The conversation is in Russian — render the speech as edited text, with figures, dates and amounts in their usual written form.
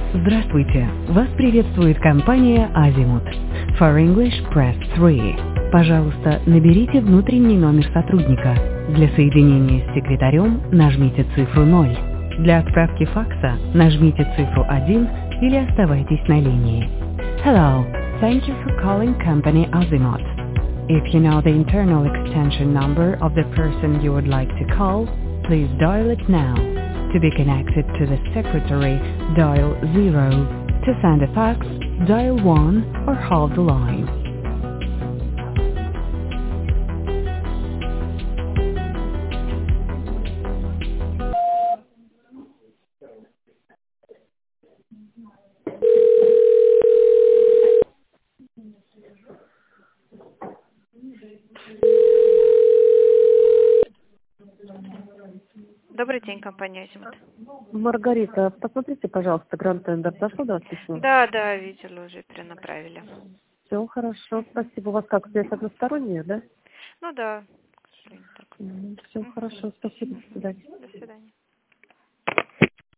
Здравствуйте! Вас приветствует компания Азимут. For English, press 3. Пожалуйста, наберите внутренний номер сотрудника. Для соединения с секретарем нажмите цифру 0. Для отправки факса нажмите цифру 1 или оставайтесь на линии. Hello, thank you for calling company Azimut. If you know the internal extension number of the person you would like to call, please dial it now. To be connected to the secretary, dial 0. To send a fax, dial 1 or hold the line. Добрый день, компания Азимут. Маргарита, посмотрите, пожалуйста, Гранд Тендер. Дошло до вас письмо? Да, видела, уже перенаправили. Все хорошо, спасибо. У вас как, связь односторонняя, да? Ну да, к сожалению, так. Все хорошо, спасибо, до свидания. До свидания.